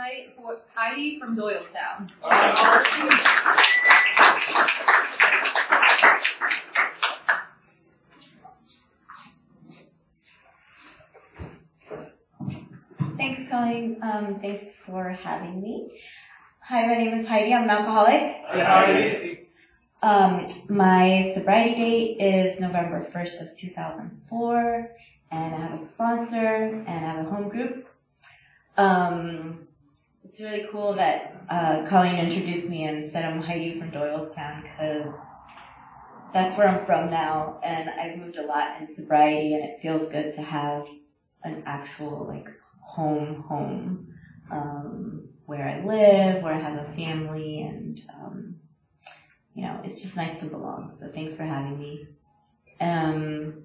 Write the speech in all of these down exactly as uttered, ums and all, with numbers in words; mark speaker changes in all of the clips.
Speaker 1: tonight for Heidi from Doylestown.
Speaker 2: Thanks, Colleen. Um, thanks for having me. Hi, my name is Heidi. I'm an alcoholic.
Speaker 3: Hi, Heidi.
Speaker 2: Um, my sobriety date is November first of two thousand four, and I have a sponsor, and I have a home group. Um, it's really cool that uh, Colleen introduced me and said I'm Heidi from Doylestown, because that's where I'm from now, and I've moved a lot in sobriety, and it feels good to have an actual, like, home, home, um, where I live, where I have a family, and, um, you know, it's just nice to belong. So thanks for having me. Um,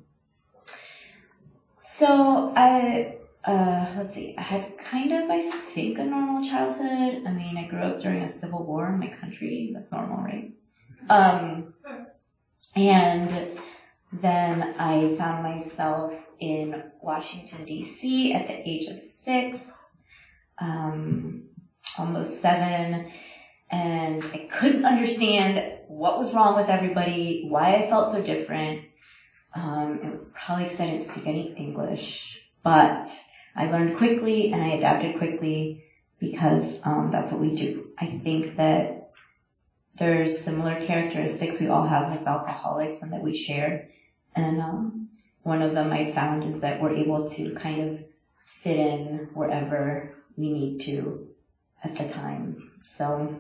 Speaker 2: so I, uh, let's see, I had kind of, I think, a normal childhood. I mean, I grew up during a civil war in my country. That's normal, right? Um, and then I found myself in Washington, D C at the age of six, um, almost seven, and I couldn't understand what was wrong with everybody, why I felt so different. Um, it was probably because I didn't speak any English, but I learned quickly and I adapted quickly because um, that's what we do. I think that there's similar characteristics we all have as alcoholics and that we share. And um, one of them I found is that we're able to kind of fit in wherever we need to at the time. So,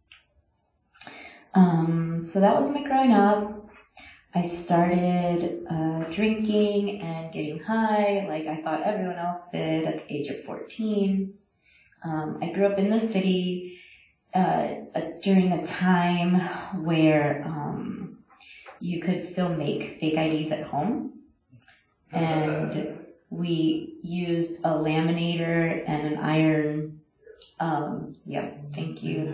Speaker 2: um, so that was my growing up. I started uh, drinking and getting high like I thought everyone else did at the age of fourteen. Um, I grew up in the city uh, during a time where um, you could still make fake I Ds at home. And we used a laminator and an iron, um, yep, thank you.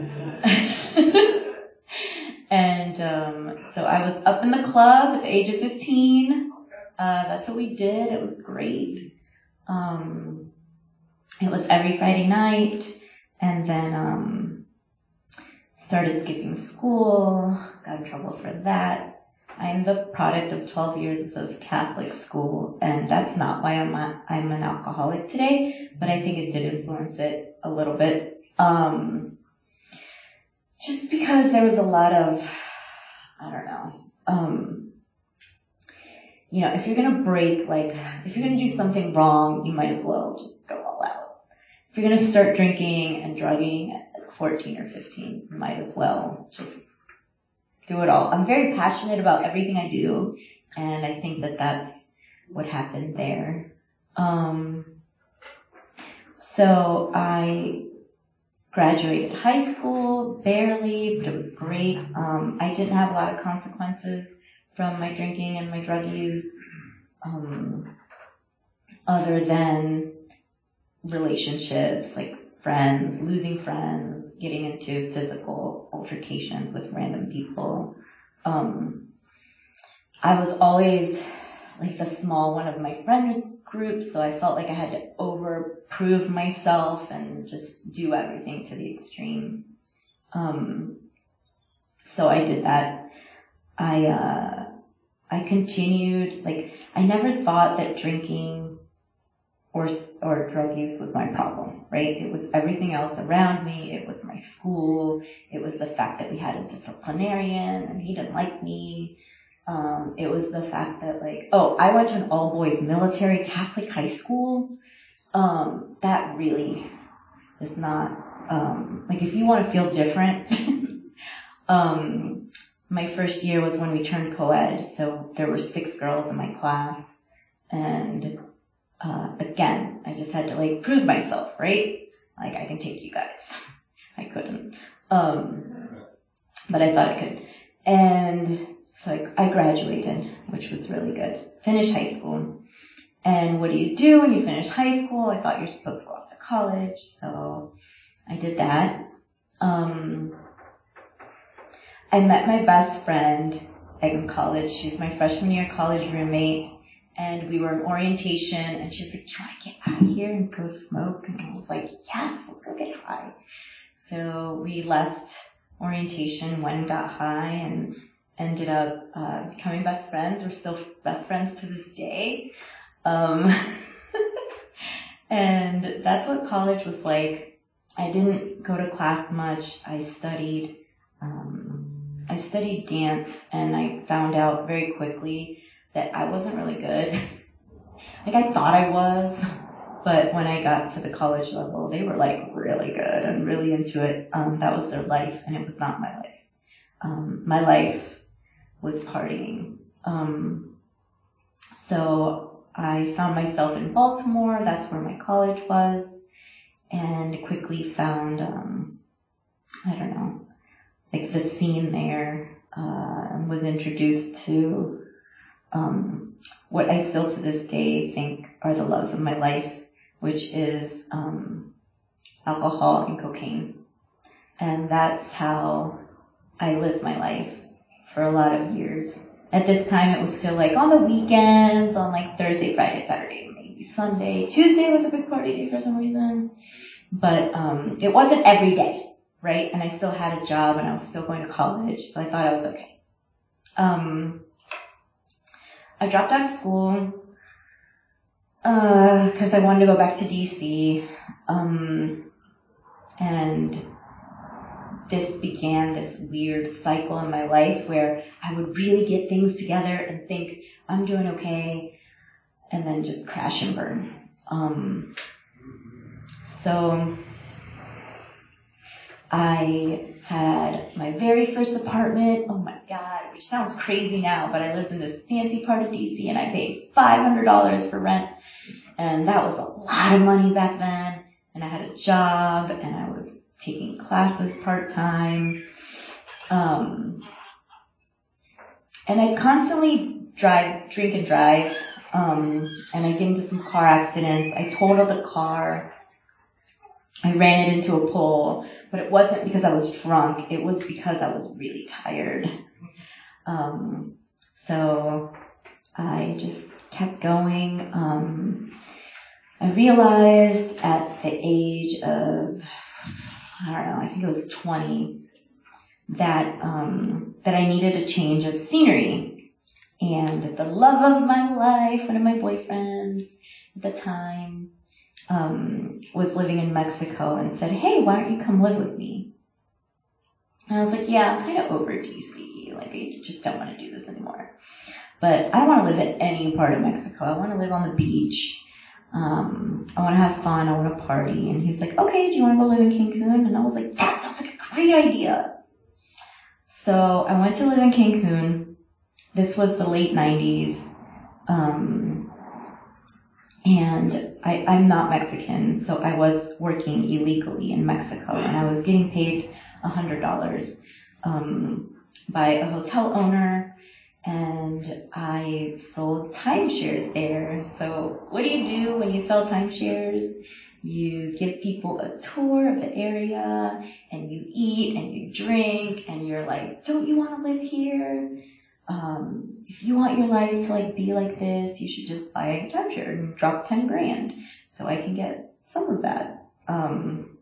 Speaker 2: And um, so I was up in the club at the age of fifteen. Uh, that's what we did. It was great. Um, it was every Friday night, and then um, started skipping school. Got in trouble for that. I'm the product of twelve years of Catholic school, and that's not why I'm a, I'm an alcoholic today, but I think it did influence it a little bit. Um, just because there was a lot of, I don't know, um, you know, if you're gonna break, like, if you're gonna do something wrong, you might as well just go all out. If you're gonna start drinking and drugging at like fourteen or fifteen, you might as well just do it all. I'm very passionate about everything I do, and I think that that's what happened there. Um, so I graduated high school, barely, but it was great. Um, I didn't have a lot of consequences from my drinking and my drug use, um, other than relationships, like friends, losing friends, getting into physical altercations with random people. Um, I was always like the small one of my friends group, so I felt like I had to over-prove myself and just do everything to the extreme. Um, so I did that. I, uh, I continued, like, I never thought that drinking or or drug use was my problem, right? It was everything else around me. It was my school. It was the fact that we had a disciplinarian and he didn't like me. Um, it was the fact that, like, oh, I went to an all-boys military Catholic high school. Um, that really is not, um, like, if you want to feel different, um, my first year was when we turned co-ed, so there were six girls in my class, and Uh, again, I just had to like prove myself, right? Like I can take you guys. I couldn't. Um, but I thought I could. And so I, I graduated, which was really good. Finished high school. And what do you do when you finish high school? I thought you're supposed to go off to college. So I did that. Um, I met my best friend in college. She was my freshman year college roommate. and we were in orientation, and she was like, do you want to get out of here and go smoke? And I was like, yes, let's go get high. So we left orientation, went and got high, and ended up uh, becoming best friends. We're still best friends to this day. Um, and that's what college was like. I didn't go to class much. I studied, um, I studied dance, and I found out very quickly that I wasn't really good. Like, I thought I was, but when I got to the college level, they were like really good and really into it. Um, that was their life, and it was not my life. Um, my life was partying. Um, so I found myself in Baltimore. That's where my college was, and quickly found, um, I don't know, like the scene there, uh, was introduced to, um, what I still to this day think are the loves of my life, which is, um, alcohol and cocaine. And that's how I lived my life for a lot of years. At this time, it was still like on the weekends, on like Thursday, Friday, Saturday, maybe Sunday. Tuesday was a big party day for some reason. But um it wasn't every day, right? And I still had a job, and I was still going to college, so I thought I was okay. Um, I dropped out of school uh because I wanted to go back to D C. Um, and this began this weird cycle in my life where I would really get things together and think I'm doing okay, and then just crash and burn. Um, so I had my very first apartment. Oh my God, which sounds crazy now, but I lived in this fancy part of D C, and I paid five hundred dollars for rent, and that was a lot of money back then. And I had a job, and I was taking classes part-time. Um, and I constantly drive, drink and drive, um, and I get into some car accidents. I totaled a car. I ran it into a pole, but it wasn't because I was drunk. It was because I was really tired. Um, so I just kept going. Um, I realized at the age of, I don't know, I think it was twenty, that, um, that I needed a change of scenery. And the love of my life, one of my boyfriends at the time, um, was living in Mexico and said, hey, why don't you come live with me? And I was like, yeah, I'm kind of over D C. Like, I just don't want to do this anymore. But I don't want to live in any part of Mexico. I want to live on the beach. Um, I want to have fun. I want to party. And he's like, okay, do you want to go live in Cancun? And I was like, that sounds like a great idea. So I went to live in Cancun. This was the late nineties. Um, and I, I'm not Mexican, so I was working illegally in Mexico, and I was getting paid one hundred dollars um, by a hotel owner, and I sold timeshares there. So what do you do when you sell timeshares? You give people a tour of the area, and you eat and you drink, and you're like, don't you want to live here? Um, if you want your life to like be like this, you should just buy a timeshare and drop ten grand so I can get some of that. Um,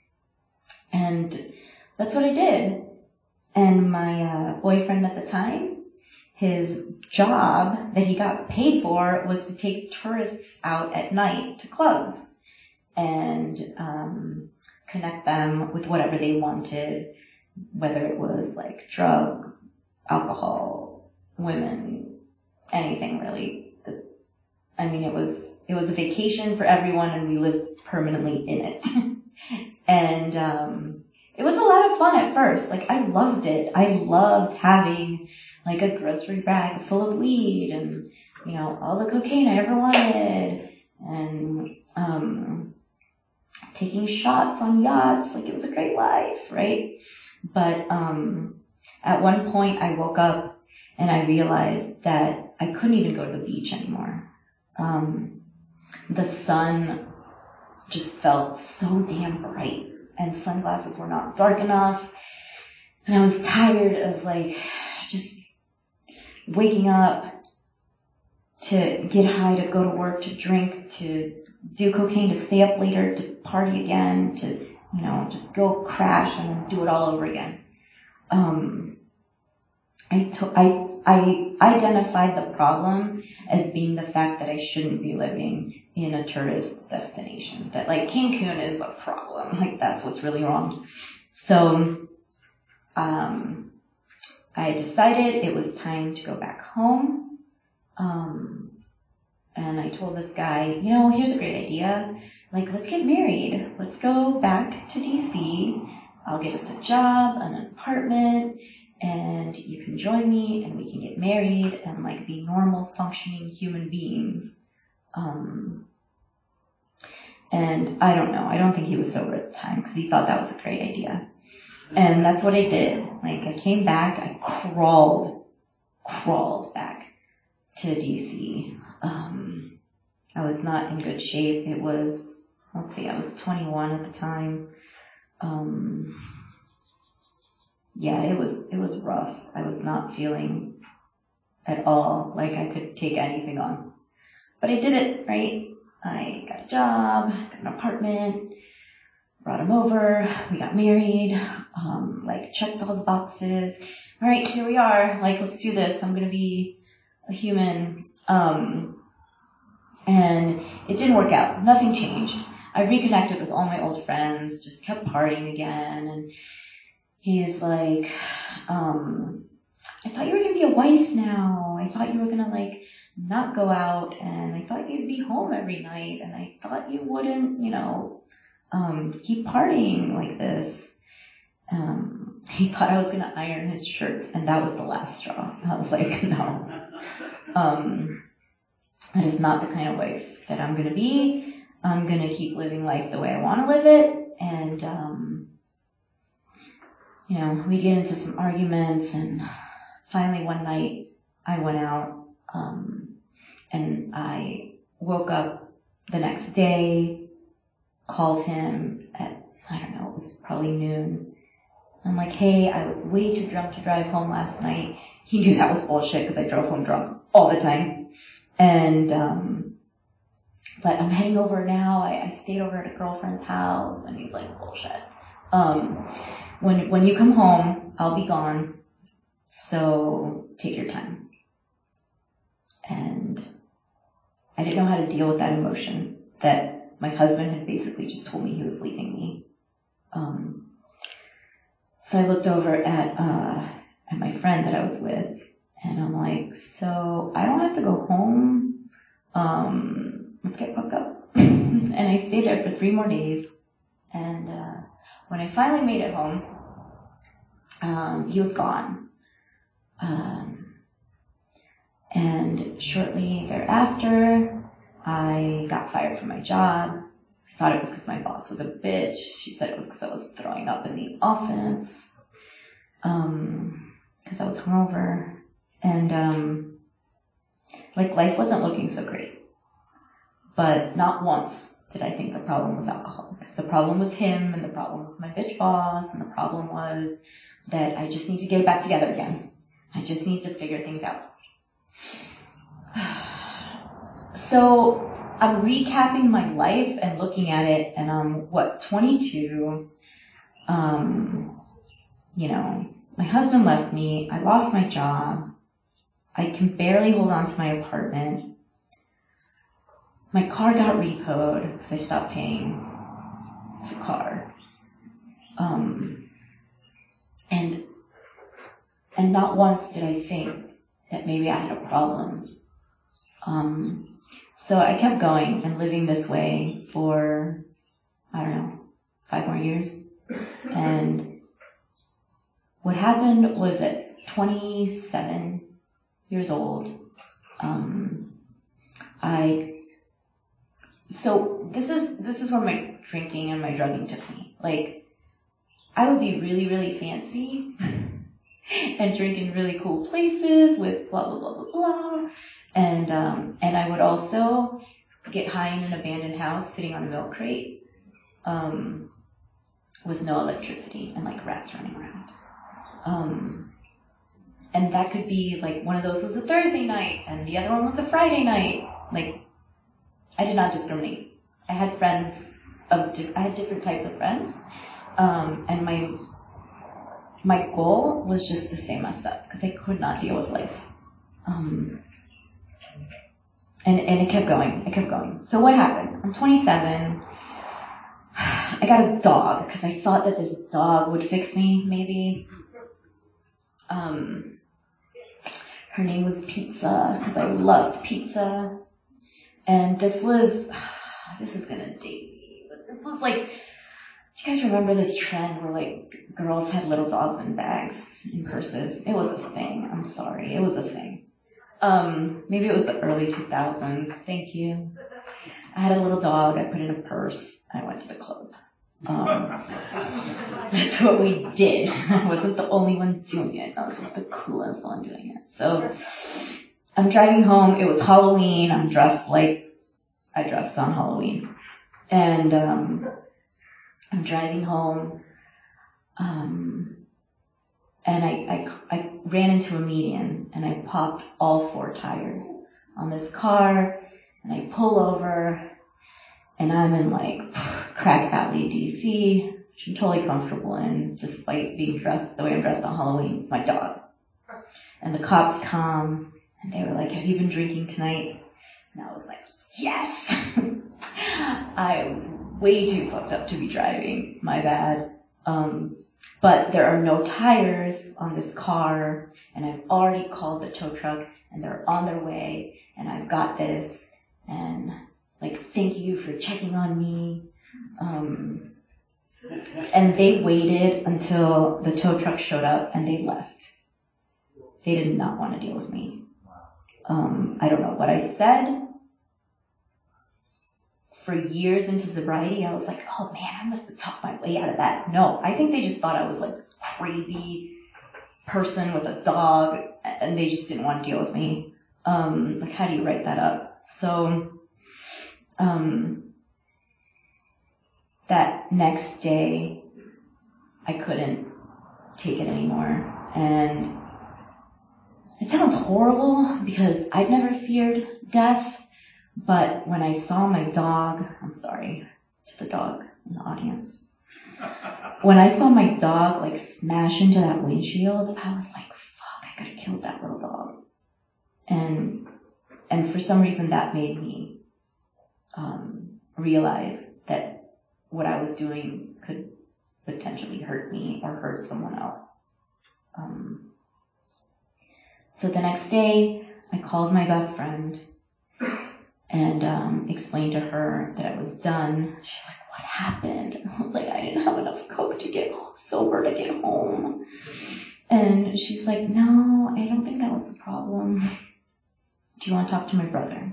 Speaker 2: and that's what I did. And my uh, boyfriend at the time, his job that he got paid for was to take tourists out at night to clubs and um, connect them with whatever they wanted, whether it was like drugs, alcohol, women, anything really. I mean, it was it was a vacation for everyone, and we lived permanently in it. And um it was a lot of fun at first. Like, I loved it. I loved having like a grocery bag full of weed and, you know, all the cocaine I ever wanted, and um taking shots on yachts. Like, it was a great life, right? But um at one point I woke up and I realized that I couldn't even go to the beach anymore. Um, the sun just felt so damn bright, and sunglasses were not dark enough. And I was tired of like just waking up to get high, to go to work, to drink, to do cocaine, to stay up later, to party again, to, you know, just go crash and then do it all over again. Um, I, to, I, I identified the problem as being the fact that I shouldn't be living in a tourist destination. That, like, Cancun is a problem. Like, that's what's really wrong. So, um, I decided it was time to go back home. Um, and I told this guy, you know, here's a great idea. Like, let's get married. Let's go back to D C. I'll get us a job, an apartment, and you can join me and we can get married and, like, be normal functioning human beings. Um, and I don't know. I don't think he was sober at the time because he thought that was a great idea. And that's what I did. Like, I came back, I crawled, crawled back to D C. Um, I was not in good shape. It was, let's see, I was twenty-one at the time. Um, yeah, it was, it was rough. I was not feeling at all like I could take anything on. But I did it, right? I got a job, got an apartment, brought him over, we got married, um, like, checked all the boxes. All right, here we are. Like, let's do this. I'm gonna be a human. Um, and it didn't work out. Nothing changed. I reconnected with all my old friends, just kept partying again. And he's like, um, I thought you were gonna be a wife now. I thought you were gonna, like, not go out, and I thought you'd be home every night, and I thought you wouldn't, you know, um, keep partying like this. Um, he thought I was going to iron his shirts, and that was the last straw. I was like, no. Um, that is not the kind of wife that I'm going to be. I'm going to keep living life the way I want to live it. And, um, you know, we get into some arguments, and finally one night I went out, um, and I woke up the next day, called him at, I don't know, it was probably noon. I'm like, hey, I was way too drunk to drive home last night. He knew that was bullshit because I drove home drunk all the time. And, um, but I'm heading over now. I, I stayed over at a girlfriend's house. And he's like, bullshit. Um, when, when you come home, I'll be gone. So take your time. And I didn't know how to deal with that emotion that my husband had basically just told me he was leaving me. Um, so I looked over at, uh, at my friend that I was with, and I'm like, so I don't have to go home. Um, let's get fucked up. And I stayed there for three more days. And, uh, when I finally made it home, um, he was gone. Um, and shortly thereafter, I got fired from my job. I thought it was because my boss was a bitch. She said it was because I was throwing up in the office. Um, because I was hungover. And, um, like, life wasn't looking so great. But not once did I think the problem was alcohol. Because the problem was him, and the problem was my bitch boss, and the problem was that I just need to get it back together again. I just need to figure things out. So I'm recapping my life and looking at it, and I'm, what, twenty-two. Um, you know, my husband left me. I lost my job. I can barely hold on to my apartment. My car got repoed because I stopped paying the car. Um, and, and not once did I think that maybe I had a problem. Um, so I kept going and living this way for, I don't know, five more years. And what happened was at twenty-seven years old, um, I, so this is, this is where my drinking and my drugging took me. Like, I would be really, really fancy and drink in really cool places with blah, blah, blah, blah, blah. And, um, and I would also get high in an abandoned house sitting on a milk crate, um, with no electricity and, like, rats running around. Um, and that could be like one of those was a Thursday night and the other one was a Friday night. Like, I did not discriminate. I had friends of, di- I had different types of friends, um, and my, my goal was just to stay messed up because I could not deal with life. Um, and, and it kept going, it kept going. So what happened? I'm twenty-seven. I got a dog because I thought that this dog would fix me, maybe. Um, her name was Pizza because I loved pizza. And this was, this is gonna date me, but this was like, do you guys remember this trend where like girls had little dogs in bags, in purses? It was a thing. I'm sorry. It was a thing. Um, maybe it was the early two thousands. Thank you. I had a little dog. I put it in a purse. I went to the club. Um, that's what we did. I wasn't the only one doing it. I was just the coolest one doing it. So I'm driving home. It was Halloween. I'm dressed like I dressed on Halloween. And um, I'm driving home. Um, and I, I, I ran into a median and I popped all four tires on this car. And I pull over. And I'm in like Crack Alley, D C, which I'm totally comfortable in, despite being dressed the way I'm dressed on Halloween with my dog. And the cops come, and they were like, have you been drinking tonight? And I was like, yes! I was way too fucked up to be driving, my bad. Um, but there are no tires on this car, and I've already called the tow truck, and they're on their way, and I've got this, and like, thank you for checking on me. Um, and they waited until the tow truck showed up and they left. They did not want to deal with me. Um, I don't know what I said. For years into sobriety, I was like, oh man, I must have talked my way out of that. No, I think they just thought I was like a crazy person with a dog and they just didn't want to deal with me. Um, like, how do you write that up? So, Um, that next day, I couldn't take it anymore. And it sounds horrible because I'd never feared death, but when I saw my dog, I'm sorry to the dog in the audience. When I saw my dog like smash into that windshield, I was like, fuck, I could have killed that little dog. And, and for some reason that made me, um, realize that what I was doing could potentially hurt me or hurt someone else. Um, so the next day, I called my best friend and um, explained to her that I was done. She's like, what happened? I was like, I didn't have enough coke to get sober to get home. And she's like, no, I don't think that was the problem. Do you want to talk to my brother?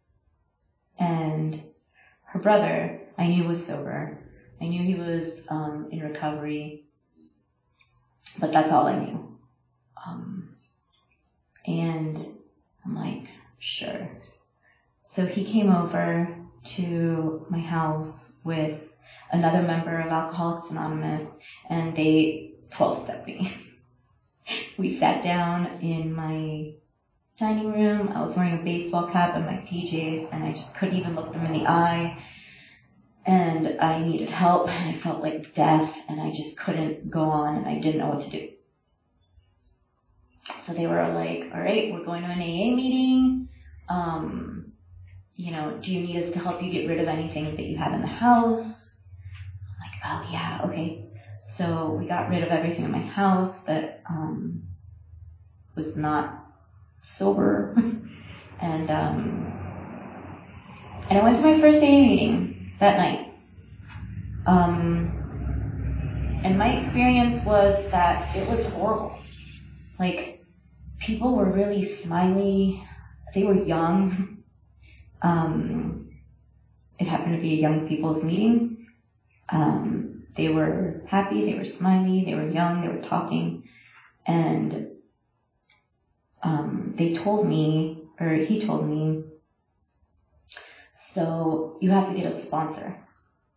Speaker 2: And her brother, I knew was sober. I knew he was um, in recovery, but that's all I knew. Um, and I'm like, sure. So he came over to my house with another member of Alcoholics Anonymous, and they twelve-stepped me. We sat down in my dining room. I was wearing a baseball cap and my P Js, and I just couldn't even look them in the eye. And I needed help, and I felt like death, and I just couldn't go on, and I didn't know what to do. So they were like, all right, we're going to an A A meeting. Um, you know, do you need us to help you get rid of anything that you have in the house? I'm like, oh yeah, okay. So we got rid of everything in my house that um, was not sober. and um, and I went to my first A A meeting that night. Um, and my experience was that it was horrible. Like, people were really smiley. They were young. Um, it happened to be a young people's meeting. Um, they were happy, they were smiley, they were young, they were talking. And um, they told me, or he told me, so you have to get a sponsor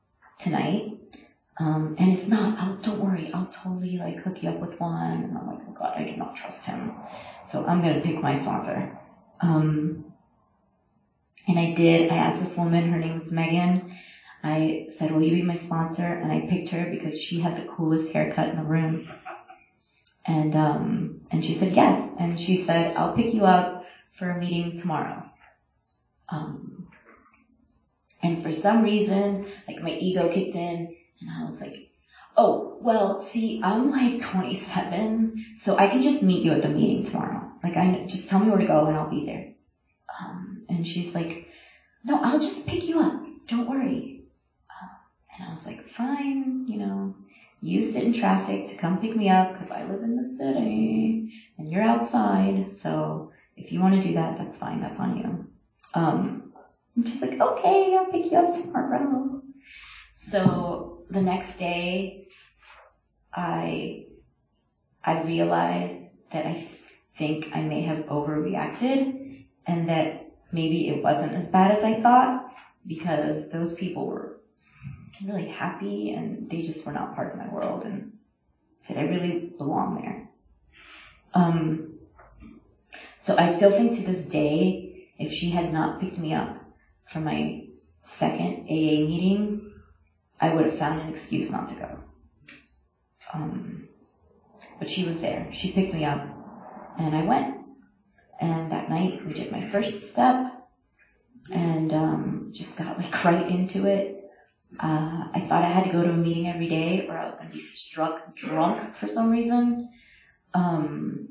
Speaker 2: tonight. Um, and if not, I'll, don't worry, I'll totally like hook you up with one. And I'm like, God, I do not trust him. So I'm going to pick my sponsor. Um, and I did. I asked this woman, her name was Megan. I said, will you be my sponsor? And I picked her because she had the coolest haircut in the room. And, um, and she said yes. And she said, I'll pick you up for a meeting tomorrow. Um, and for some reason, like my ego kicked in and I was like, oh, well, see, I'm like twenty-seven, so I can just meet you at the meeting tomorrow. Like, I just tell me where to go and I'll be there. Um, and she's like, no, I'll just pick you up. Don't worry. Uh, and I was like, fine, you know, you sit in traffic to come pick me up because I live in the city and you're outside. So if you want to do that, that's fine. That's on you. Um, I'm just like, okay, I'll pick you up tomorrow. So the next day, I, I realized that I think I may have overreacted and that maybe it wasn't as bad as I thought because those people were really happy and they just were not part of my world and said I really belong there. Um, so I still think to this day, if she had not picked me up for my second A A meeting, I would have found an excuse not to go. Um, but she was there. She picked me up and I went. And that night we did my first step and um, just got like right into it. Uh, I thought I had to go to a meeting every day or I was going to be struck drunk for some reason. Um,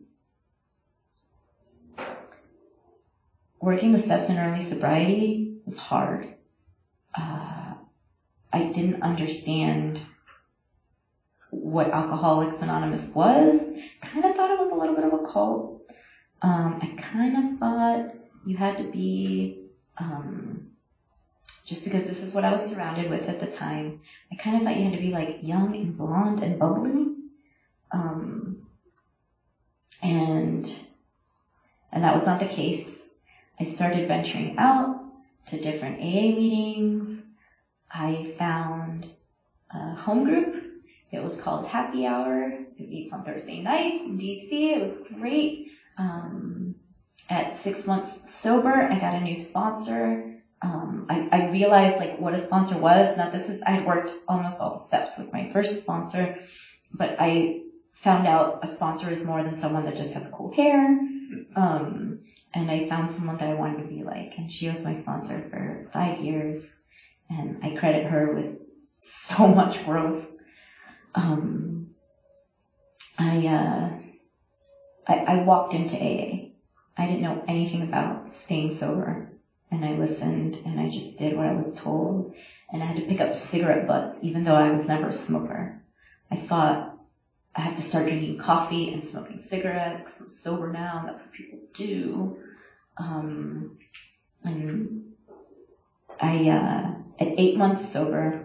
Speaker 2: working the steps in early sobriety was hard. Uh, I didn't understand what Alcoholics Anonymous was. Kind of thought it was a little bit of a cult. Um, I kind of thought you had to be, um, just because this is what I was surrounded with at the time, I kind of thought you had to be like young and blonde and bubbly. Um, and, and that was not the case. I started venturing out to different A A meetings. I found a home group. It was called Happy Hour. It meets on Thursday nights in D C. It was great. Um, at six months sober, I got a new sponsor. Um, I, I realized like what a sponsor was. Now this is, I had worked almost all the steps with my first sponsor, but I found out a sponsor is more than someone that just has cool hair. Um, and I found someone that I wanted to be like, and she was my sponsor for five years. And I credit her with so much growth. Um, I, uh, I, I walked into A A. I didn't know anything about staying sober. And I listened and I just did what I was told. And I had to pick up cigarette butt, even though I was never a smoker. I thought I have to start drinking coffee and smoking cigarettes. I'm sober now. That's what people do. Um, and I, uh, at eight months sober,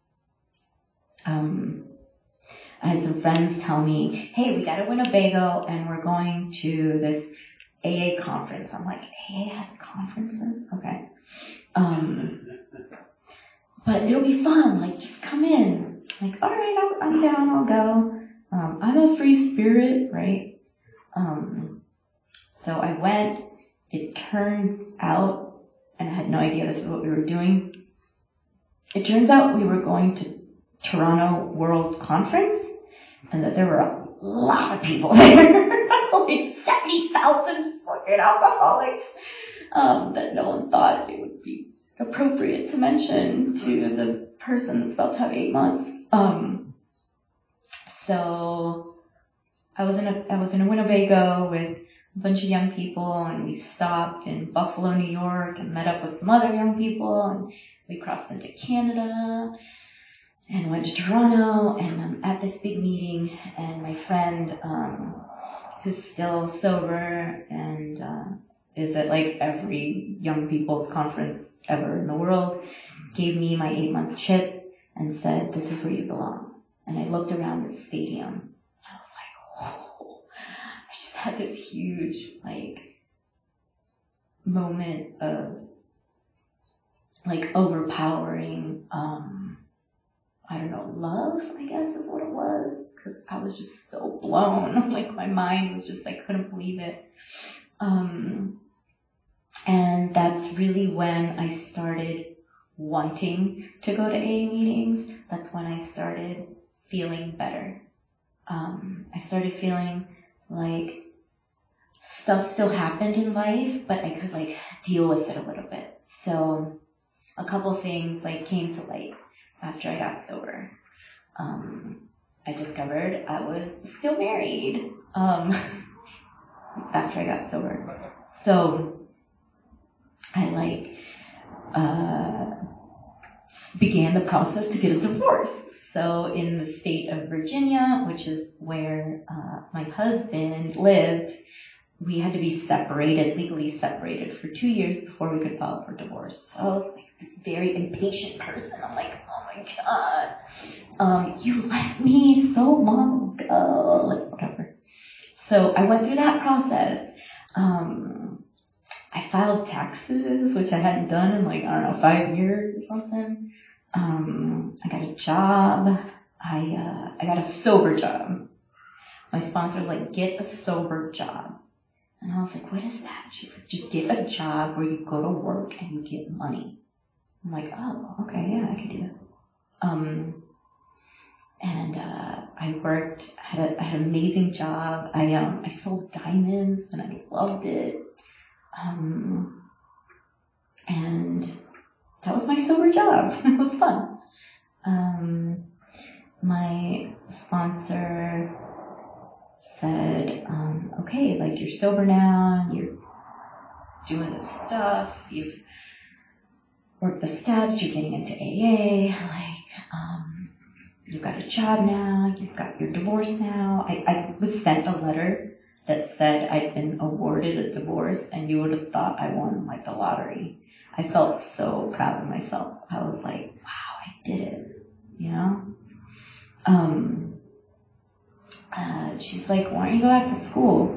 Speaker 2: um, I had some friends tell me, hey, we got to Winnebago and we're going to this A A conference. I'm like, A A has conferences? Okay. Um, but it'll be fun. Like, just come in. Like, all right, I'll, I'm down. I'll go. Um, I'm a free spirit, right? Um, so I went. It turned out, and I had no idea this is what we were doing. It turns out we were going to Toronto World Conference, and that there were a lot of people there. Like seventy thousand fucking alcoholics, um, that no one thought it would be appropriate to mention to the person that's about to have eight months. Um, so I was in a, I was in a Winnebago with a bunch of young people and we stopped in Buffalo, New York and met up with some other young people and we crossed into Canada and went to Toronto and I'm at this big meeting and my friend, um, who's still sober and uh, is at like every young people's conference ever in the world, gave me my eight month chip and said, this is where you belong. And I looked around the stadium and I was like, oh, I just had this huge like moment of like overpowering, um, I don't know, love, I guess is what it was, because I was just so blown blown. Like my mind was just, I couldn't believe it. Um, and that's really when I started wanting to go to A A meetings. That's when I started feeling better. Um, I started feeling like stuff still happened in life, but I could like deal with it a little bit. So a couple things like came to light after I got sober. Um, I discovered I was still married, um, after I got sober. So I like, uh, began the process to get a divorce. So in the state of Virginia, which is where, uh, my husband lived, we had to be separated, legally separated for two years before we could file for divorce. So I was like this very impatient person. I'm like, oh my God, um, you left me so long ago, like whatever. So I went through that process. Um, I filed taxes, which I hadn't done in like, I don't know, five years or something. Um, I got a job. I, uh, I got a sober job. My sponsor was like, get a sober job. And I was like, what is that? She's like, just get a job where you go to work and you get money. I'm like, oh, okay, yeah, I can do that. Um, and, uh, I worked, I had a, I had an amazing job. I, um, I sold diamonds and I loved it. Um, and that was my sober job. It was fun. Um, my sponsor said, um, okay, like you're sober now, you're doing this stuff, you've worked the steps, you're getting into A A, like, um, you've got a job now, you've got your divorce now. I, I was sent a letter that said I'd been awarded a divorce, and you would have thought I won like the lottery. I felt so proud of myself. I was like, wow, I did it, you know? Um, uh, she's like, why don't you go back to school?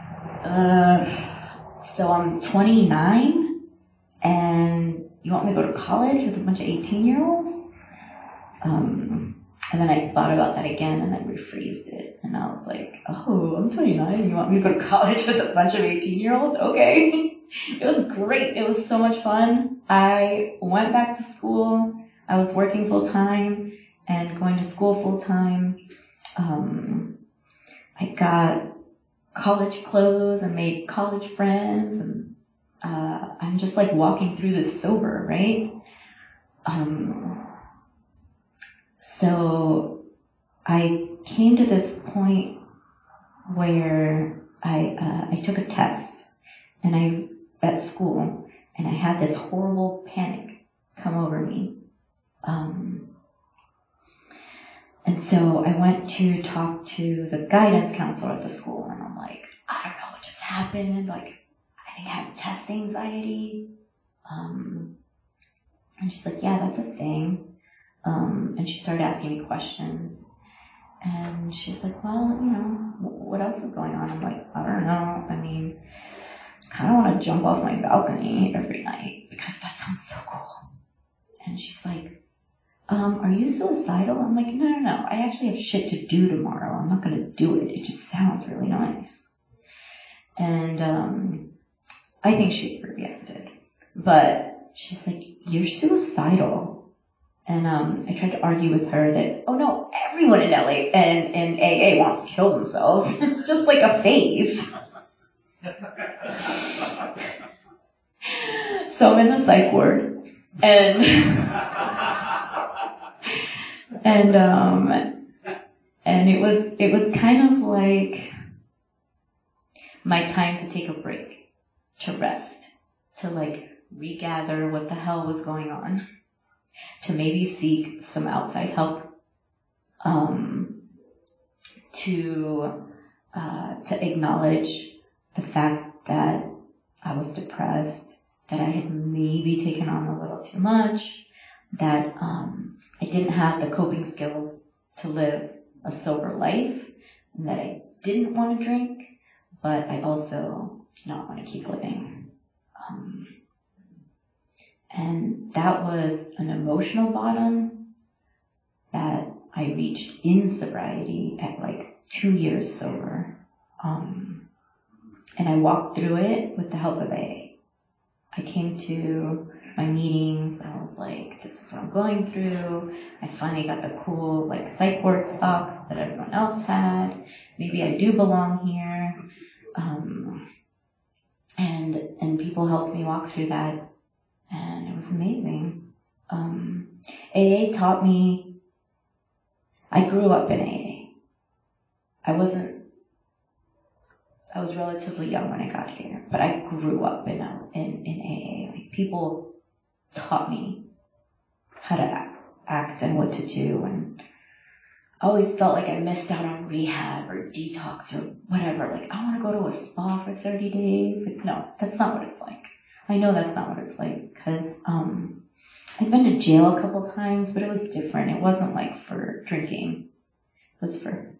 Speaker 2: Uh, so I'm twenty-nine, and you want me to go to college with a bunch of eighteen-year-olds? Um, and then I thought about that again, and I rephrased it, and I was like, oh, I'm twenty-nine, and you want me to go to college with a bunch of eighteen-year-olds? Okay. It was great. It was so much fun. I went back to school. I was working full-time and going to school full-time. Um, I got college clothes and made college friends, and uh, I'm just like walking through this sober, right? Um, so I came to this point where I uh, I took a test, and I at school, and I had this horrible panic come over me. Um, and so I went to talk to the guidance counselor at the school, and I'm like, I don't know what just happened. Like, I think I have test anxiety. Um, and she's like, yeah, that's a thing. Um, and she started asking me questions. And she's like, well, you know, what else is going on? I'm like, I don't know. I mean, I kind of want to jump off my balcony every night because that sounds so cool. And she's like, um, are you suicidal? I'm like, no, no, no. I actually have shit to do tomorrow. I'm not going to do it. It just sounds really nice. And um, I think she overreacted. But she's like, you're suicidal. And um, I tried to argue with her that, oh no, everyone in L A and in A A wants to kill themselves. It's just like a phase. So I'm in the psych ward, and and um, and it was it was kind of like my time to take a break, to rest, to like regather what the hell was going on, to maybe seek some outside help, um, to uh, to acknowledge the fact that I was depressed, that I had maybe taken on a little too much, that um, I didn't have the coping skills to live a sober life, and that I didn't want to drink, but I also did not want to keep living. Um, and that was an emotional bottom that I reached in sobriety at like two years sober. Um, and I walked through it with the help of A A. I came to my meetings, I was like, this is what I'm going through. I finally got the cool like psych ward socks that everyone else had. Maybe I do belong here. Um, and, and people helped me walk through that, and it was amazing. Um, A A taught me, I grew up in A A. I wasn't, I was relatively young when I got here, but I grew up in, a, in, in A A. Like, people taught me how to act, act and what to do, and I always felt like I missed out on rehab or detox or whatever. Like, I want to go to a spa for thirty days. Like, no, that's not what it's like. I know that's not what it's like, because um, I've been to jail a couple times, but it was different. It wasn't like for drinking. It was for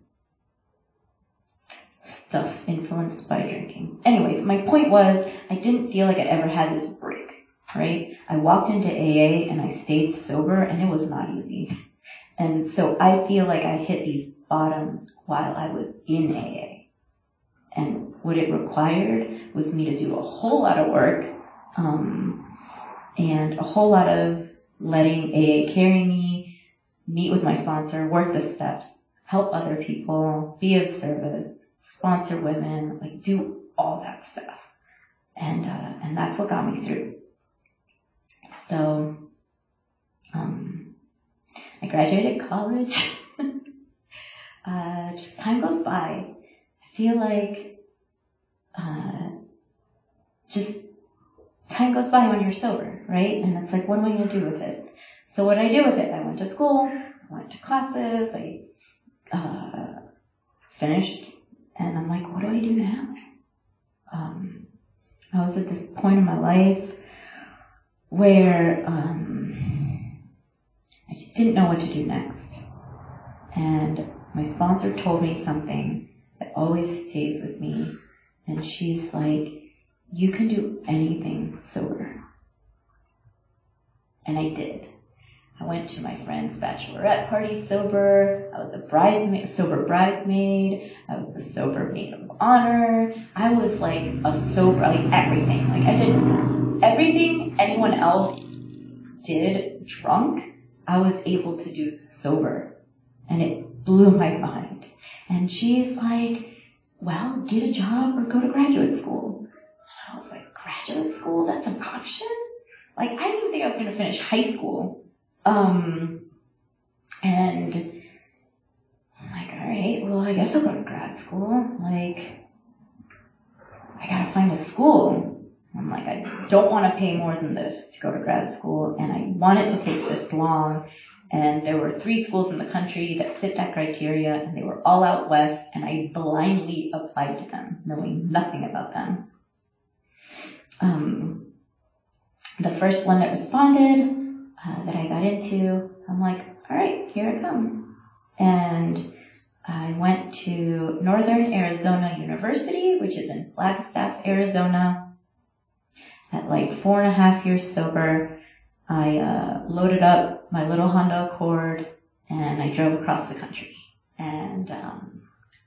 Speaker 2: stuff influenced by drinking. Anyways, my point was, I didn't feel like I ever had this break, right? I walked into A A and I stayed sober, and it was not easy. And so I feel like I hit these bottoms while I was in A A. And what it required was me to do a whole lot of work, um, and a whole lot of letting A A carry me, meet with my sponsor, work the steps, help other people, be of service, sponsor women, like do all that stuff. And, uh, and that's what got me through. So, um, I graduated college. uh, just time goes by. I feel like, uh, just time goes by when you're sober, right? And it's like, what am I going to do with it? So what did I do with it? I went to school, I went to classes, I, uh, finished, and I'm like, what do I do now? Um, I was at this point in my life where, um, I just didn't know what to do next. And my sponsor told me something that always stays with me. And she's like, you can do anything sober. And I did. I went to my friend's bachelorette party sober. I was a bridesmaid, sober bridesmaid. I was a sober maid of honor. I was like a sober, like everything. Like I did everything anyone else did drunk, I was able to do sober. And it blew my mind. And she's like, well, get a job or go to graduate school. I was like, graduate school? That's an option? Like, I didn't even think I was going to finish high school. Um, and I'm like, all right, well, I guess I'll go to grad school. Like, I gotta find a school. I'm like, I don't want to pay more than this to go to grad school, and I want it to take this long. And there were three schools in the country that fit that criteria, and they were all out west, and I blindly applied to them, knowing nothing about them. Um, the first one that responded, uh, that I got into, I'm like, all right, here I come. And I went to Northern Arizona University, which is in Flagstaff, Arizona. At like four and a half years sober, I uh, loaded up my little Honda Accord and I drove across the country. And um,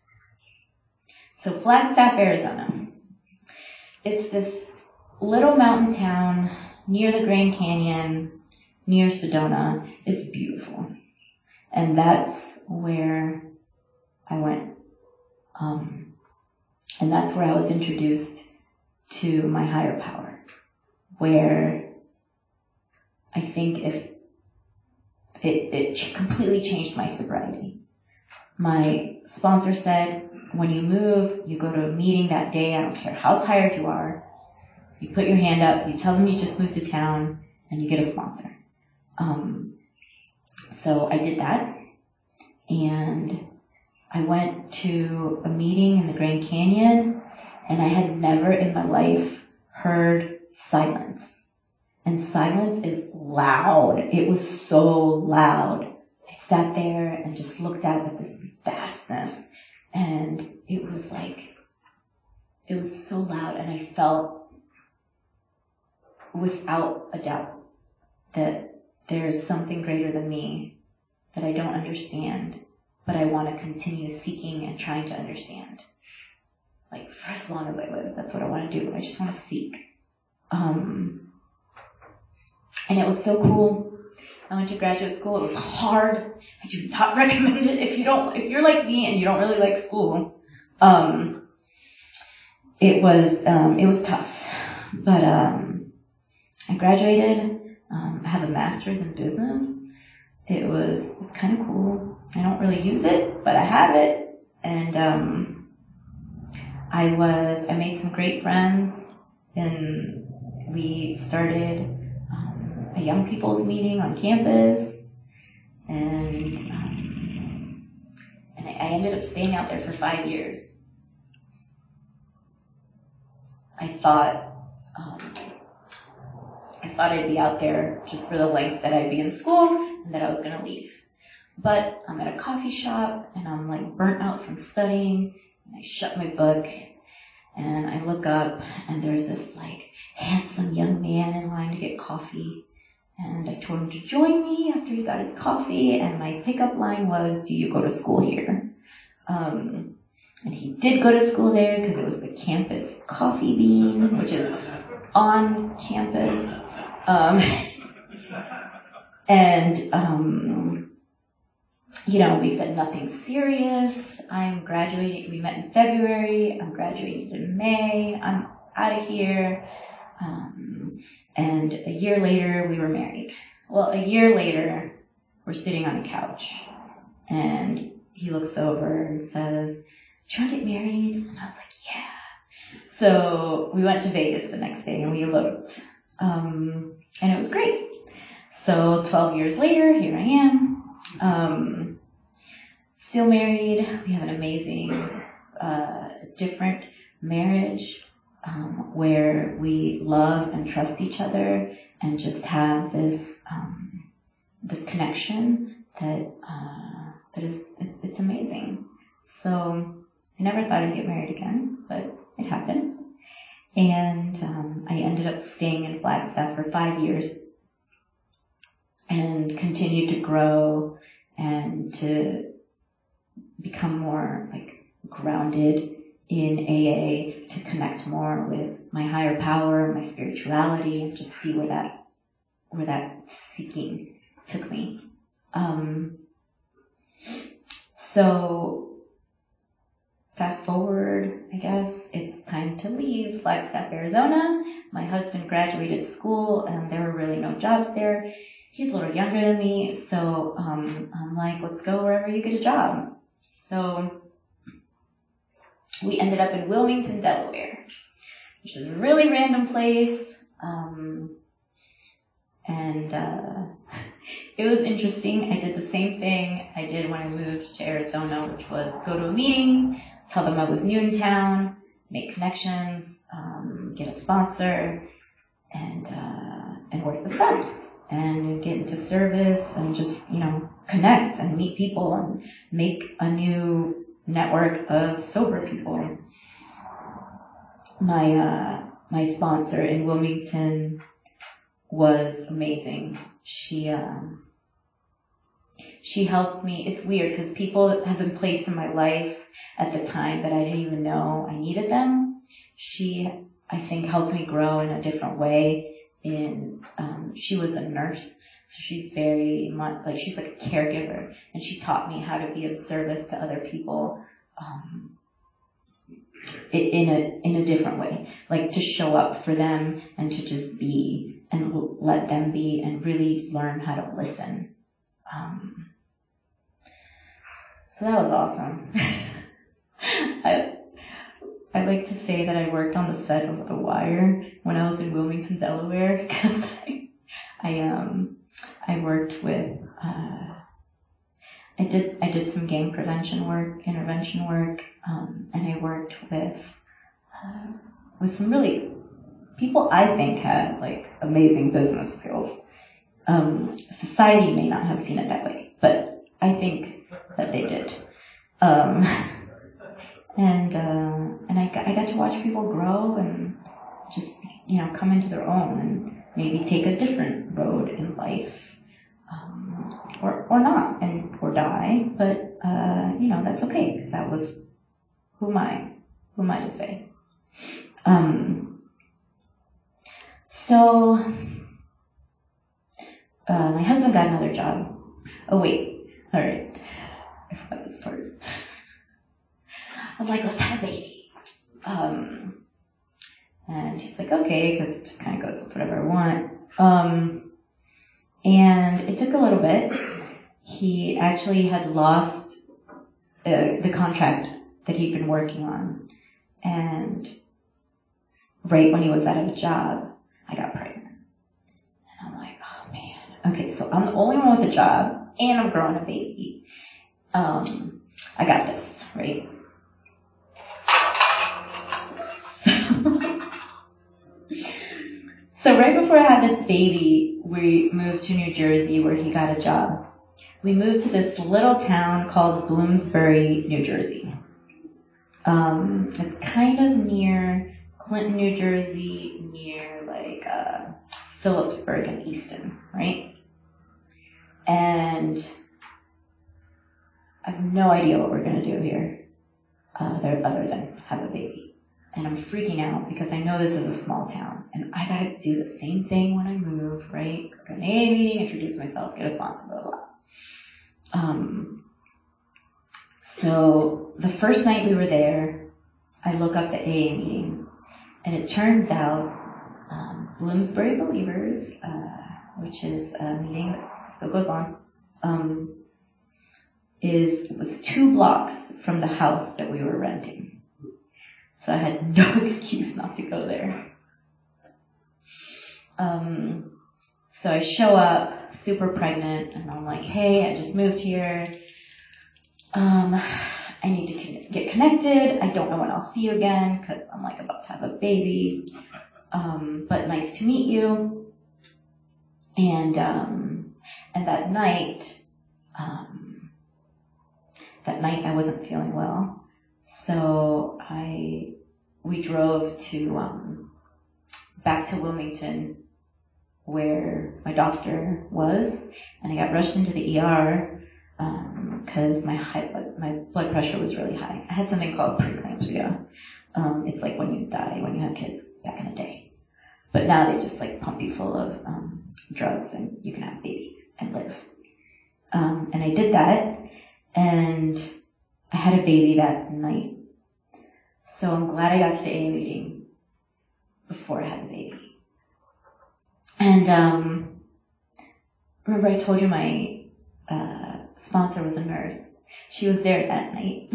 Speaker 2: so Flagstaff, Arizona. It's this little mountain town near the Grand Canyon, near Sedona. It's beautiful. And that's where I went. Um, and that's where I was introduced to my higher power, where I think if it, it completely changed my sobriety. My sponsor said, when you move, you go to a meeting that day, I don't care how tired you are, you put your hand up, you tell them you just moved to town, and you get a sponsor. Um, so I did that, and I went to a meeting in the Grand Canyon, and I had never in my life heard silence. And silence is loud. It was so loud. I sat there and just looked out at this vastness, and it was like, it was so loud, and I felt without a doubt that there's something greater than me that I don't understand, but I want to continue seeking and trying to understand. Like, for as long as I live, that's what I want to do. I just want to seek. Um, and it was so cool. I went to graduate school. It was hard. I do not recommend it if you don't, if you're like me and you don't really like school. Um, it was, um, it was tough. But, um, I graduated. Um, I have a master's in business. It was kind of cool. I don't really use it, but I have it. And, um, I was, I made some great friends, and we started um, a young people's meeting on campus, and um, and I, I ended up staying out there for five years. I thought, um, I thought I'd be out there just for the length that I'd be in school, and that I was going to leave. But I'm at a coffee shop, and I'm like burnt out from studying. I shut my book, and I look up, and there's this like handsome young man in line to get coffee. And I told him to join me after he got his coffee, and my pickup line was, "Do you go to school here?" Um, and he did go to school there because it was the campus coffee bean, which is on campus. Um, and um, you know, we said nothing serious. I'm graduating. We met in February. I'm graduating in May. I'm out of here. Um, and a year later, we were married. Well, a year later, we're sitting on a couch, and he looks over and says, "Trying to get married?" And I was like, "Yeah." So we went to Vegas the next day, and we eloped. Um, and it was great. So twelve years later, here I am. Um, Still married. We have an amazing, uh, different marriage, um, where we love and trust each other and just have this, um, this connection that, uh, that is, it's, it's amazing. So I never thought I'd get married again, but it happened. And, um, I ended up staying in Flagstaff for five years and continued to grow and to become more like grounded in A A, to connect more with my higher power, my spirituality, and just see where that where that seeking took me. Um, so fast forward, I guess it's time to leave Flagstaff, Arizona. My husband graduated school, and there were really no jobs there. He's a little younger than me, so um, I'm like, let's go wherever you get a job. So we ended up in Wilmington, Delaware, which is a really random place. Um, and uh, it was interesting. I did the same thing I did when I moved to Arizona, which was go to a meeting, tell them I was new in town, make connections, um, get a sponsor, and uh, and work the steps. And get into service and just, you know, connect and meet people and make a new network of sober people. My, uh, my sponsor in Wilmington was amazing. She, um, she helped me. It's weird because people have been placed in my life at the time that I didn't even know I needed them. She, I think, helped me grow in a different way. In, um, she was a nurse, so she's very much, like, she's like a caregiver, and she taught me how to be of service to other people, um, in a, in a different way, like to show up for them and to just be and l- let them be and really learn how to listen. Um, so that was awesome. I, I like to say that I worked on the set of The Wire when I was in Wilmington, Delaware, because I, I um, I worked with, uh, I did, I did some gang prevention work, intervention work, um, and I worked with, uh, with some really people I think had like amazing business skills. Um, society may not have seen it that way, but I think that they did. Um, And, uh, and I got, I got to watch people grow and just, you know, come into their own and maybe take a different road in life. Um, or, or not, and, or die, but, uh, you know, that's okay, because that was, who am I? Who am I to say? Um, so, uh, my husband got another job. Oh wait, alright. I forgot this part. I'm like, let's have a baby. Um, and he's like, okay, because it just kind of goes with whatever I want. Um, and it took a little bit. He actually had lost uh, the contract that he'd been working on. And right when he was out of a job, I got pregnant. And I'm like, oh man. Okay, so I'm the only one with a job, and I'm growing a baby. Um, I got this, right? So right before I had this baby, we moved to New Jersey where he got a job. We moved to this little town called Bloomsbury, New Jersey. Um, it's kind of near Clinton, New Jersey, near like uh, Phillipsburg and Easton, right? And I have no idea what we're going to do here uh, other than have a baby. And I'm freaking out because I know this is a small town. And I got to do the same thing when I move, right? Go to an A A meeting, introduce myself, get a sponsor, blah, blah, blah. Um, so the first night we were there, I look up the A A meeting. And it turns out um, Bloomsbury Believers, uh, which is a meeting that still goes on, um, is it was two blocks from the house that we were renting. So I had no excuse not to go there. Um, so I show up, super pregnant, and I'm like, hey, I just moved here. Um, I need to con- get connected. I don't know when I'll see you again because I'm like about to have a baby. Um, but nice to meet you. And um, and that night, um, that night I wasn't feeling well. So I, we drove to, um, back to Wilmington where my doctor was, and I got rushed into the E R, um, cause my high blood, my blood pressure was really high. I had something called preeclampsia. Um, it's like when you die, when you have kids back in the day. But now they just like pump you full of, um, drugs and you can have a baby and live. Um, and I did that, and I had a baby that night. So I'm glad I got to the A A meeting before I had the baby. And um, remember I told you my uh, sponsor was a nurse. She was there that night.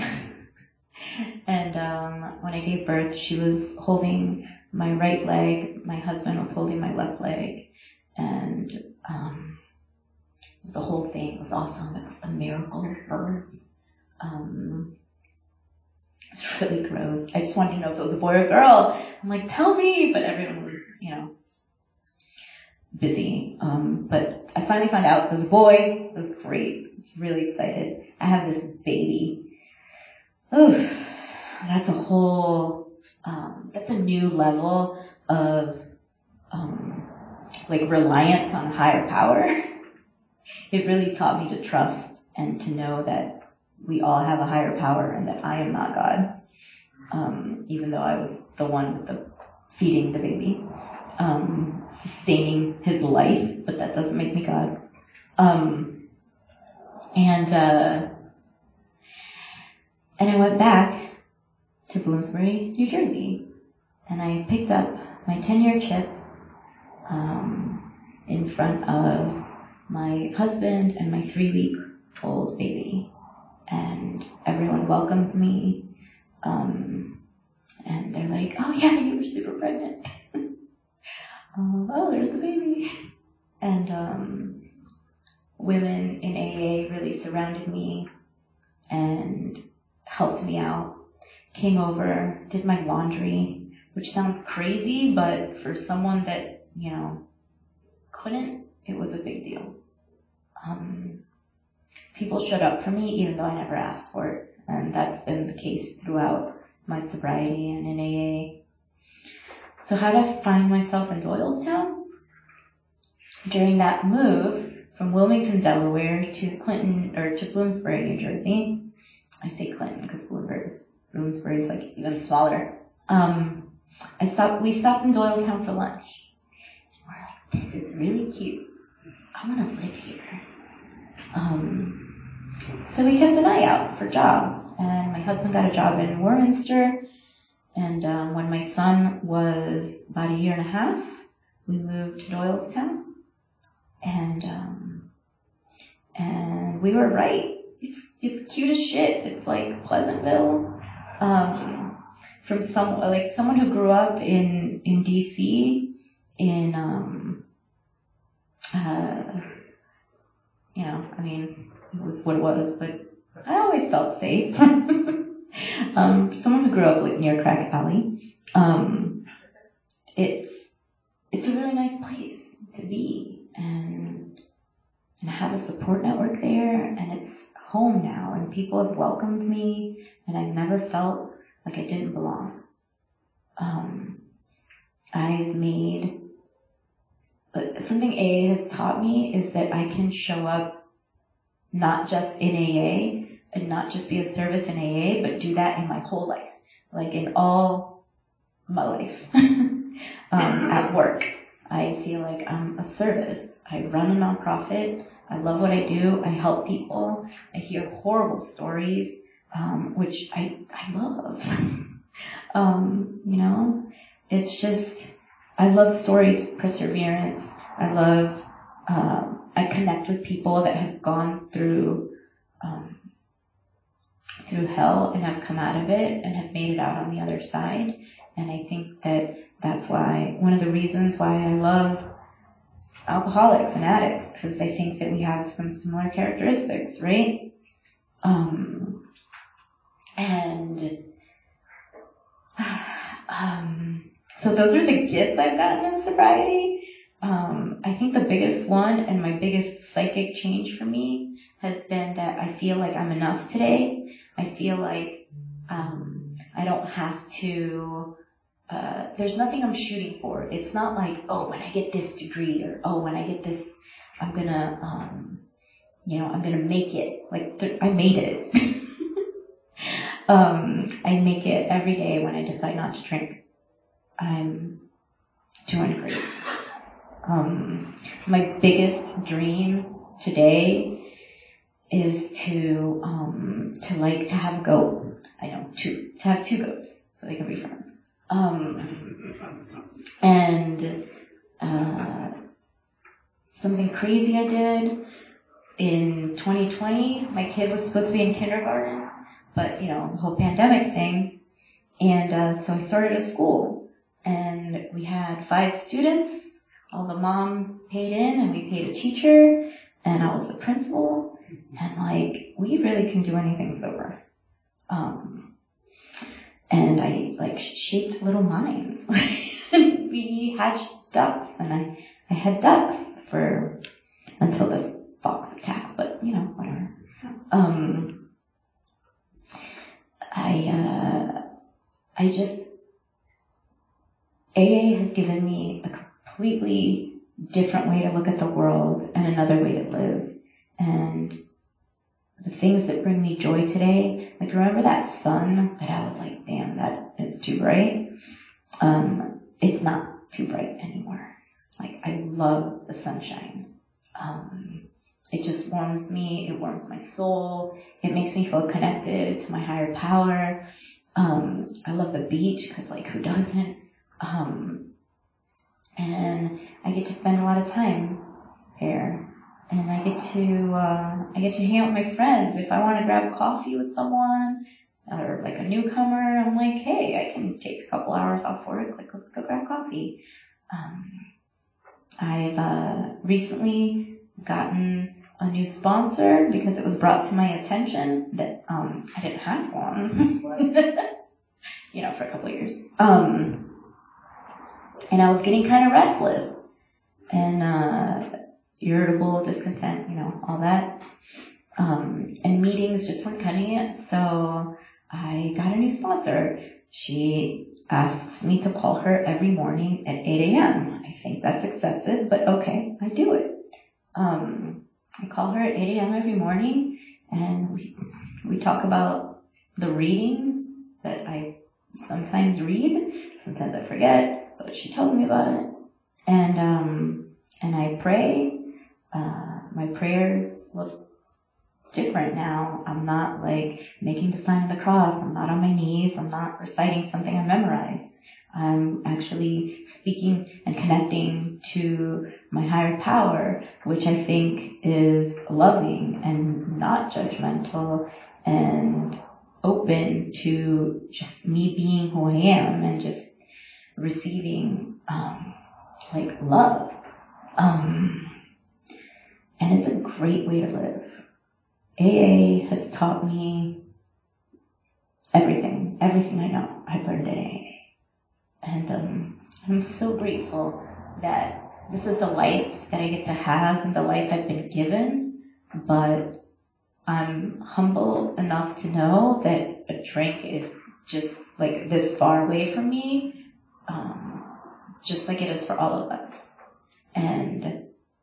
Speaker 2: And um, when I gave birth, she was holding my right leg. My husband was holding my left leg. And um, the whole thing was awesome. It was a miracle birth. Um, It's really gross. I just wanted to know if it was a boy or a girl. I'm like, tell me, but everyone was, you know, busy. Um, but I finally found out it was a boy. It was great. I was really excited. I have this baby. Oof, that's a whole, um, that's a new level of, um, like reliance on higher power. It really taught me to trust and to know that we all have a higher power and that I am not God. Um, even though I was the one with the feeding the baby, um, sustaining his life, but that doesn't make me God. Um, and, uh, and I went back to Bloomsbury, New Jersey, and I picked up my ten-year chip, um, in front of my husband and my three-week-old baby. And everyone welcomed me, um, and they're like, oh yeah, you were super pregnant. uh, oh, there's the baby. And um, women in A A really surrounded me and helped me out, came over, did my laundry, which sounds crazy, but for someone that, you know, couldn't, it was a big deal. Um, People showed up for me even though I never asked for it. And that's been the case throughout my sobriety and in A A. So how did I find myself in Doylestown? During that move from Wilmington, Delaware to Clinton, or to Bloomsbury, New Jersey. I say Clinton because Bloomsbury, Bloomsbury is like even smaller. Um, I stopped, we stopped in Doylestown for lunch. We're like, this is really cute. I want to live here. Um, so we kept an eye out for jobs, and my husband got a job in Warminster, and um, when my son was about a year and a half, we moved to Doylestown, and um, and we were right. It's, it's cute as shit. It's like Pleasantville. Um, from some like someone who grew up in in D C in um, uh, you know, I mean, it was what it was, but I always felt safe. um, someone who grew up like near Crack Alley. Um, it's it's a really nice place to be, and and have a support network there, and it's home now, and people have welcomed me, and I've never felt like I didn't belong. Um, I've made uh, something A A has taught me is that I can show up not just in A A and not just be of service in A A, but do that in my whole life, like in all my life. um, at work, I feel like I'm of service. I run a nonprofit. I love what I do. I help people. I hear horrible stories, um, which I I love. um, you know, it's just I love stories, perseverance. I love. Um, I connect with people that have gone through um, through hell and have come out of it and have made it out on the other side. And I think that that's why one of the reasons why I love alcoholics and addicts, because I think that we have some similar characteristics, right? Um, and um, so those are the gifts I've gotten in sobriety. Um, I think the biggest one and my biggest psychic change for me has been that I feel like I'm enough today. I feel like um, I don't have to. Uh, there's nothing I'm shooting for. It's not like, oh, when I get this degree, or oh, when I get this, I'm gonna, um, you know, I'm gonna make it. Like, th- I made it. um, I make it every day when I decide not to drink. I'm doing great. Um, my biggest dream today is to, um, to like to have a goat. I know, two, to have two goats so they can be friends. Um, and, uh, something crazy I did in twenty twenty, my kid was supposed to be in kindergarten, but, you know, the whole pandemic thing. And, uh, so I started a school, and we had five students. All the moms paid in, and we paid a teacher, and I was the principal, and like, we really can do anything sober. Um, And I, like, shaped little minds. We hatched ducks, and I, I had ducks for, until this fox attack, but, you know, whatever. Um, I, uh, I just, A A has given me a completely different way to look at the world and another way to live. And the things that bring me joy today, like remember that sun that I was like, damn, that is too bright? Um, it's not too bright anymore. Like, I love the sunshine. Um, it just warms me, it warms my soul, it makes me feel connected to my higher power. Um, I love the beach, cause like, who doesn't? Um, and I get to spend a lot of time there. And I get to, uh, I get to hang out with my friends. If I want to grab coffee with someone, or like a newcomer, I'm like, hey, I can take a couple hours off work, like, let's go grab coffee. Um, I've, uh, recently gotten a new sponsor because it was brought to my attention that, um, I didn't have one, you know, for a couple of years. Um, and I was getting kind of restless and, uh, irritable, discontent, you know, all that. Um, and meetings just weren't cutting it, so I got a new sponsor. She asks me to call her every morning at eight a.m. I think that's excessive, but okay, I do it. Um, I call her at eight a.m. every morning, and we we talk about the reading that I sometimes read, sometimes I forget, but she tells me about it, and um, and I pray. Uh, my prayers look different now. I'm not like making the sign of the cross. I'm not on my knees. I'm not reciting something I memorized. I'm actually speaking and connecting to my higher power, which I think is loving and not judgmental and open to just me being who I am and just receiving um, like love. Um, and it's a great way to live. A A has taught me everything, everything I know. I've learned in A A. And um, I'm so grateful that this is the life that I get to have and the life I've been given. But I'm humble enough to know that a drink is just like this far away from me, um, just like it is for all of us. And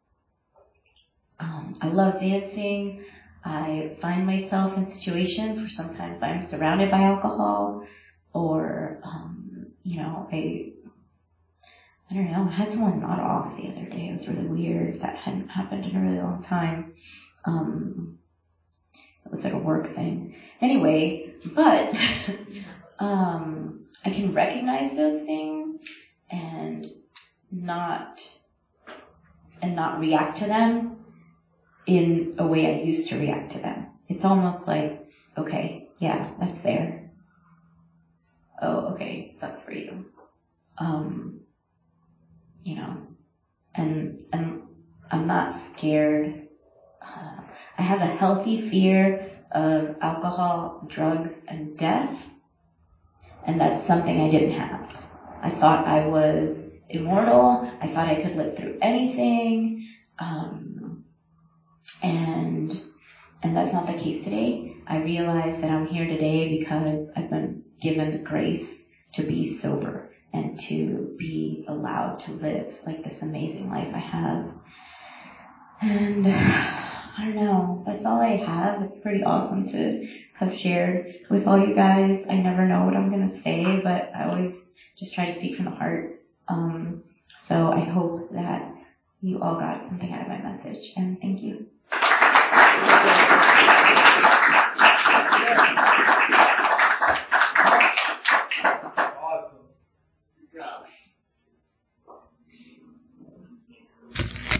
Speaker 2: um, I love dancing. I find myself in situations where sometimes I'm surrounded by alcohol, or um, you know, I I don't know. I had someone nod off the other day. It was really weird. That hadn't happened in a really long time. Um, it was like a work thing. Anyway, but um, I can recognize those things and not and not react to them in a way I used to react to them. It's almost like, okay, yeah, that's there. Oh, okay, sucks for you. Um, you know, and and I'm not scared. Uh, I have a healthy fear of alcohol, drugs, and death, and that's something I didn't have. I thought I was immortal. I thought I could live through anything, um, and and that's not the case today. I realize that I'm here today because I've been given the grace to be sober and to be allowed to live like this amazing life I have. And I don't know, that's all I have. It's pretty awesome to have shared with all you guys. I never know what I'm going to say, but I always just try to speak from the heart. Um, so I hope that you all got something out of my message, and thank you.